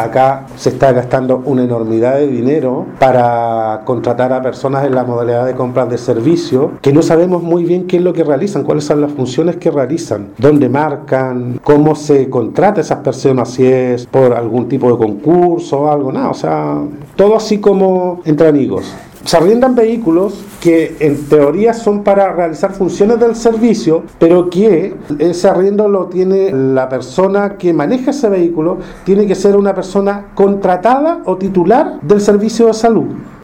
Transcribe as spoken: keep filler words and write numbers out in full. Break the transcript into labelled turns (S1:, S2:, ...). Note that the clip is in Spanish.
S1: acá se está gastando una enormidad de dinero para contratar a personas en la modalidad de compras de servicio que no sabemos muy bien qué es lo que realizan, cuáles son las funciones que realizan, dónde marcan, cómo se contrata a esas personas, si es por algún tipo de concurso o algo, nada, o sea, todo así como entre amigos. Se arriendan vehículos que en teoría son para realizar funciones del servicio, pero que ese arriendo lo tiene la persona que maneja ese vehículo, tiene que ser una persona contratada o titular del servicio de salud.